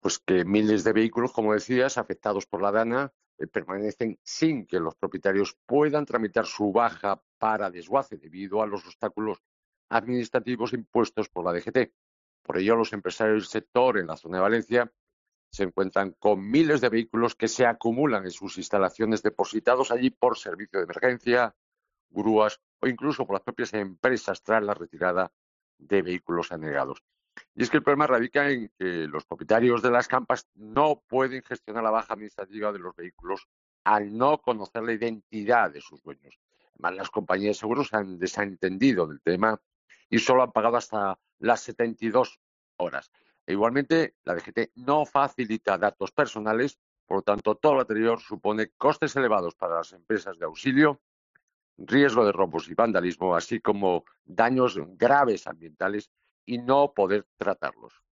Pues que miles de vehículos, como decías, afectados por la DANA, permanecen sin que los propietarios puedan tramitar su baja para desguace debido a los obstáculos administrativos impuestos por la DGT. Por ello, los empresarios del sector en la zona de Valencia se encuentran con miles de vehículos que se acumulan en sus instalaciones depositados allí por servicio de emergencia, grúas o incluso por las propias empresas tras la retirada de vehículos anegados. Y es que el problema radica en que los propietarios de las campas no pueden gestionar la baja administrativa de los vehículos al no conocer la identidad de sus dueños. Además, las compañías de seguros se han desentendido del tema y solo han pagado hasta las 72 horas. E igualmente, la DGT no facilita datos personales, por lo tanto, todo lo anterior supone costes elevados para las empresas de auxilio, riesgo de robos y vandalismo, así como daños graves ambientales y no poder tratarlos.